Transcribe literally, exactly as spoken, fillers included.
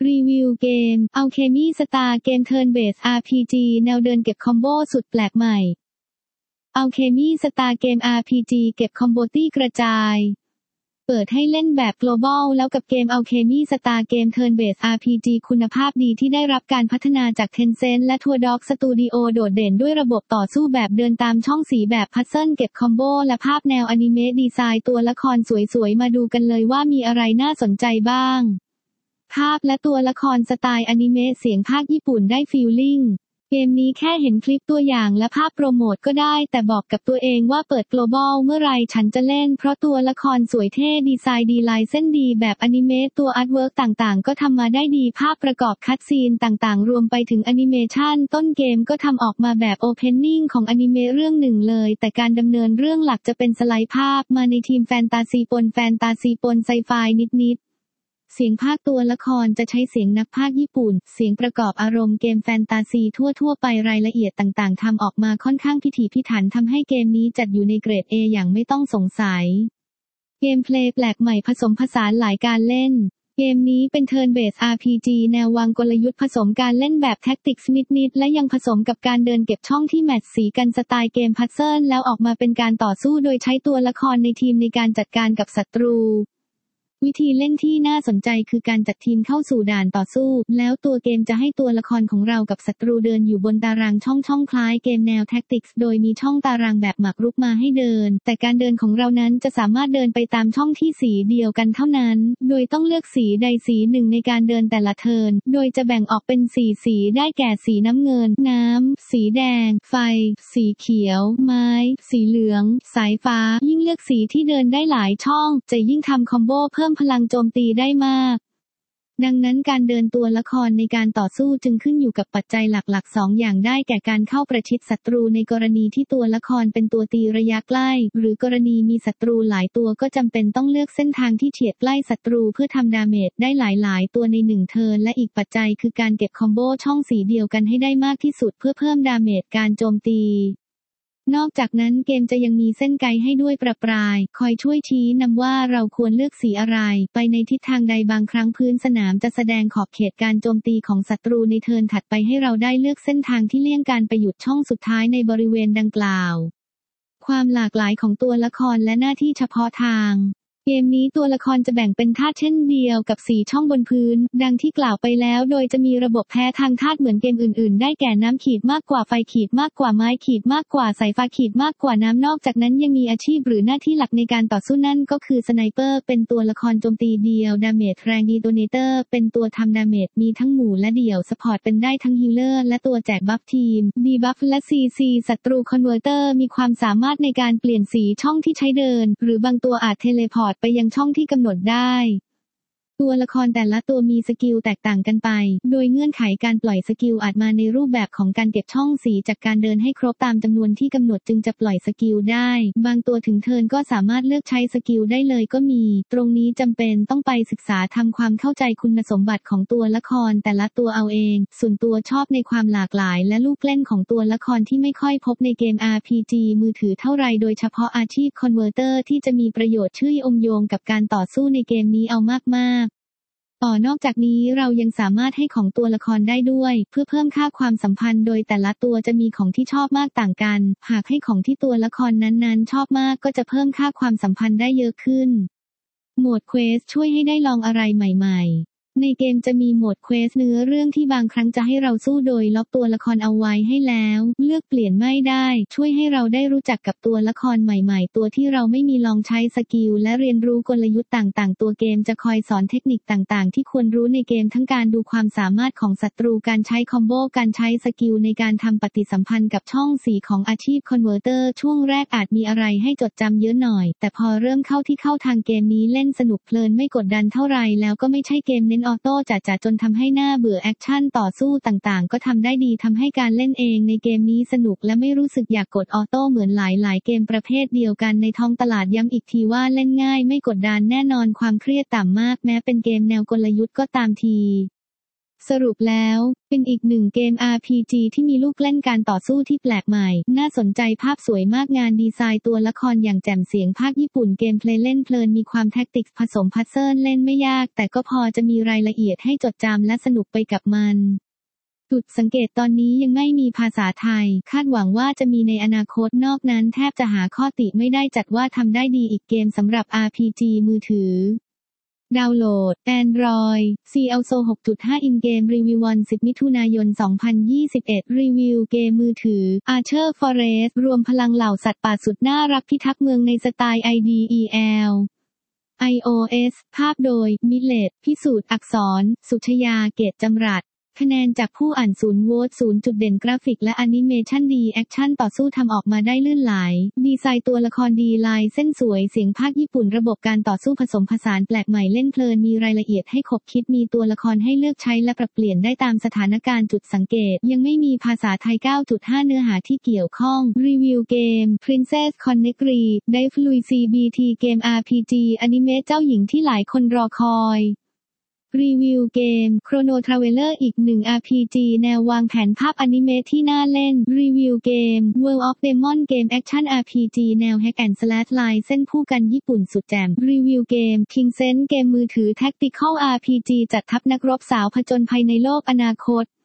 รีวิวเกม Alchemy Star เกม Turn Based อาร์ พี จี แนวเดินเก็บคอมโบสุดแปลกใหม่ Alchemy Star เกม อาร์ พี จี เก็บคอมโบตี้กระจายเปิดให้เล่นแบบ global แล้วกับเกม Alchemy Star เกม Turn Based อาร์ พี จี คุณภาพดีที่ได้รับการพัฒนาจาก Tencent และ Turtle Dog Studio โดดเด่นด้วยระบบต่อสู้แบบเดินตามช่องสีแบบพัซเซิลเก็บคอมโบและภาพแนวอนิเมะดีไซน์ตัวละครสวยๆมาดูกันเลยว่ามีอะไรน่าสนใจบ้างภาพและตัวละครสไตล์อนิเมะเสียงภาคญี่ปุ่นได้ฟีลลิ่งเกมนี้แค่เห็นคลิปตัวอย่างและภาพโปรโมทก็ได้แต่บอกกับตัวเองว่าเปิด global เมื่อไรฉันจะเล่นเพราะตัวละครสวยเท่ดีไซน์ดีลายเส้นดีแบบอนิเมะตัวอาร์ตเวิร์กต่างๆก็ทำมาได้ดีภาพประกอบคัตซีนต่างๆรวมไปถึงแอนิเมชันต้นเกมก็ทำออกมาแบบโอเพนนิ่งของอนิเมะเรื่องหนึ่งเลยแต่การดำเนินเรื่องหลักจะเป็นสไลด์ภาพมาในทีมแฟนตาซีปนแฟนตาซีปนไซไฟนิดๆเสียงพากย์ตัวละครจะใช้เสียงนักพากย์ญี่ปุ่นเสียงประกอบอารมณ์เกมแฟนตาซีทั่วๆไปรายละเอียดต่างๆทำออกมาค่อนข้างพิถีพิถันทำให้เกมนี้จัดอยู่ในเกรด เอ อย่างไม่ต้องสงสัยเกมเพลย์แปลกใหม่ผสมผสานหลายการเล่นเกมนี้เป็น Turn Based อาร์ พี จี แนววางกลยุทธ์ผสมการเล่นแบบแท็กติกส์นิดๆและยังผสมกับการเดินเก็บช่องที่แมทช์สีกันสไตล์เกมพัซเซิลแล้วออกมาเป็นการต่อสู้โดยใช้ตัวละครในทีมในการจัดการกับศัตรูวิธีเล่นที่น่าสนใจคือการจัดทีมเข้าสู่ด่านต่อสู้แล้วตัวเกมจะให้ตัวละครของเรากับศัตรูเดินอยู่บนตารางช่องช่องคล้ายเกมแนวแท็กติกส์โดยมีช่องตารางแบบหมากรุกมาให้เดินแต่การเดินของเรานั้นจะสามารถเดินไปตามช่องที่สีเดียวกันเท่านั้นโดยต้องเลือกสีใดสีหนึ่งในการเดินแต่ละเทิร์นโดยจะแบ่งออกเป็นสี่สีได้แก่สีน้ำเงินน้ำสีแดงไฟสีเขียวไม้สีเหลืองสายฟ้ายิ่งเลือกสีที่เดินได้หลายช่องจะยิ่งทำคอมโบเพิ่มพลังโจมตีได้มากดังนั้นการเดินตัวละครในการต่อสู้จึงขึ้นอยู่กับปัจจัยหลักๆสองอย่างได้แก่การเข้าประชิดศัตรูในกรณีที่ตัวละครเป็นตัวตีระยะใกล้หรือกรณีมีศัตรูหลายตัวก็จำเป็นต้องเลือกเส้นทางที่เฉียดใกล้ศัตรูเพื่อทำดาเมจได้หลายๆตัวในหนึ่งเทิร์นและอีกปัจจัยคือการเก็บคอมโบช่องสีเดียวกันให้ได้มากที่สุดเพื่อเพิ่มดาเมจการโจมตีนอกจากนั้นเกมจะยังมีเส้นไกด์ให้ด้วยประปรายคอยช่วยชี้นำว่าเราควรเลือกสีอะไรไปในทิศทางใดบางครั้งพื้นสนามจะแสดงขอบเขตการโจมตีของศัตรูในเทิร์นถัดไปให้เราได้เลือกเส้นทางที่เลี่ยงการไปหยุดช่องสุดท้ายในบริเวณดังกล่าวความหลากหลายของตัวละครและหน้าที่เฉพาะทางเกมนี้ตัวละครจะแบ่งเป็นธาตุเช่นเดียวกับสี่ช่องบนพื้นดังที่กล่าวไปแล้วโดยจะมีระบบแพ้ทางธาตุเหมือนเกมอื่นๆได้แก่น้ำขีดมากกว่าไฟขีดมากกว่าไม้ขีดมากกว่าสายฟ้าขีดมากกว่าน้ำนอกจากนั้นยังมีอาชีพหรือหน้าที่หลักในการต่อสู้นั่นก็คือสไนเปอร์เป็นตัวละครโจมตีเดียวดาเมจแรงดีโดเนเตอร์เป็นตัวทำดาเมจมีทั้งหมู่และเดี่ยวซัพพอร์ตเป็นได้ทั้งฮีลเลอร์และตัวแจกบัฟทีมดีบัฟและซีซีศัตรูคอนเวอร์เตอร์มีความสามารถในการเปลี่ยนสีช่องที่ใช้เดินหรือบางตัวอาจเทเลพอร์ตไปยังช่องที่กำหนดได้ตัวละครแต่ละตัวมีสกิลแตกต่างกันไปโดยเงื่อนไขการปล่อยสกิลอาจมาในรูปแบบของการเก็บช่องสีจากการเดินให้ครบตามจำนวนที่กำหนดจึงจะปล่อยสกิลได้บางตัวถึงเทิร์นก็สามารถเลือกใช้สกิลได้เลยก็มีตรงนี้จำเป็นต้องไปศึกษาทำความเข้าใจคุณสมบัติของตัวละครแต่ละตัวเอาเองส่วนตัวชอบในความหลากหลายและลูกเล่นของตัวละครที่ไม่ค่อยพบในเกม อาร์ พี จี มือถือเท่าไรโดยเฉพาะอาชีพคอนเวอร์เตอร์ที่จะมีประโยชน์ชื่ออมโยงกับการต่อสู้ในเกมนี้เอามากๆต่อนอกจากนี้เรายังสามารถให้ของตัวละครได้ด้วยเพื่อเพิ่มค่าความสัมพันธ์โดยแต่ละตัวจะมีของที่ชอบมากต่างกันหากให้ของที่ตัวละครนั้นๆชอบมากก็จะเพิ่มค่าความสัมพันธ์ได้เยอะขึ้นโหมดเควสช่วยให้ได้ลองอะไรใหม่ๆในเกมจะมีโหมดเควสเนื้อเรื่องที่บางครั้งจะให้เราสู้โดยล็อกตัวละครเอาไว้ให้แล้วเลือกเปลี่ยนไม่ได้ช่วยให้เราได้รู้จักกับตัวละครใหม่ๆตัวที่เราไม่มีลองใช้สกิลและเรียนรู้กลยุทธ์ต่างๆตัวเกมจะคอยสอนเทคนิคต่างๆที่ควรรู้ในเกมทั้งการดูความสามารถของศัตรูการใช้คอมโบการใช้สกิลในการทำปฏิสัมพันธ์กับช่องสีของอาชีพคอนเวอร์เตอร์ช่วงแรกอาจมีอะไรให้จดจำเยอะหน่อยแต่พอเริ่มเข้าที่เข้าทางเกมนี้เล่นสนุกเพลินไม่กดดันเท่าไรแล้วก็ไม่ใช่เกมเน้นออโต้จ๋าๆจนทำให้หน้าเบื่อแอคชั่นต่อสู้ต่างๆก็ทำได้ดีทำให้การเล่นเองในเกมนี้สนุกและไม่รู้สึกอยากกดออโต้เหมือนหลายๆเกมประเภทเดียวกันในท้องตลาดย้ำอีกทีว่าเล่นง่ายไม่กดดันแน่นอนความเครียดต่ำมากแม้เป็นเกมแนวกลยุทธ์ก็ตามทีสรุปแล้วเป็นอีกหนึ่งเกม อาร์ พี จี ที่มีลูกเล่นการต่อสู้ที่แปลกใหม่น่าสนใจภาพสวยมากงานดีไซน์ตัวละครอย่างแจ่มเสียงภาคญี่ปุ่นเกมเพลย์เล่นเพลินมีความแท็กติกผสมพัซเซิลเล่นไม่ยากแต่ก็พอจะมีรายละเอียดให้จดจำและสนุกไปกับมันจุดสังเกตตอนนี้ยังไม่มีภาษาไทยคาดหวังว่าจะมีในอนาคตนอกนั้นแทบจะหาข้อติไม่ได้จัดว่าทำได้ดีอีกเกมสำหรับ อาร์ พี จี มือถือดาวน์โหลด Android ซี แอล โซ หกจุดห้า In Game Review วันที่สิบมิถุนายนสองพันยี่สิบเอ็ดรีวิวเกมมือถือ Archer Forest รวมพลังเหล่าสัตว์ป่าสุดน่ารักพิทักษ์เมืองในสไตล์ ไอ ดี อี แอล iOS ภาพโดย มิเลต พิสูจน์อักษร สุชยา เกตจำรัดคะแนนจากผู้อ่านศูนย์โหวตศูนย์จุดเด่นกราฟิกและแอนิเมชันดีแอคชั่นต่อสู้ทำออกมาได้ลื่นไหลดีไซน์ตัวละครดีลายเส้นสวยเสียงภาคญี่ปุ่นระบบการต่อสู้ผสมผสานแปลกใหม่เล่นเพลินมีรายละเอียดให้คบคิดมีตัวละครให้เลือกใช้และปรับเปลี่ยนได้ตามสถานการณ์จุดสังเกตยังไม่มีภาษาไทย เก้าจุดห้า เนื้อหาที่เกี่ยวข้องรีวิวเกม Princess Connect Re Dive Lui ซี บี ที เกม อาร์ พี จี อนิเมะเจ้าหญิงที่หลายคนรอคอยรีวิวเกม Chrono Traveler อีกหนึ่ง อาร์ พี จี แนววางแผนภาพอนิเมะที่น่าเล่นรีวิวเกม World of Demon เกมแอคชั่น อาร์ พี จี แนว Hack and Slash ลายเส้นผู้กันญี่ปุ่นสุดแจ่มรีวิวเกม King Sense เกมมือถือ Tactical อาร์ พี จี จัดทัพนักรบสาวผจญภัยในโลกอนาคต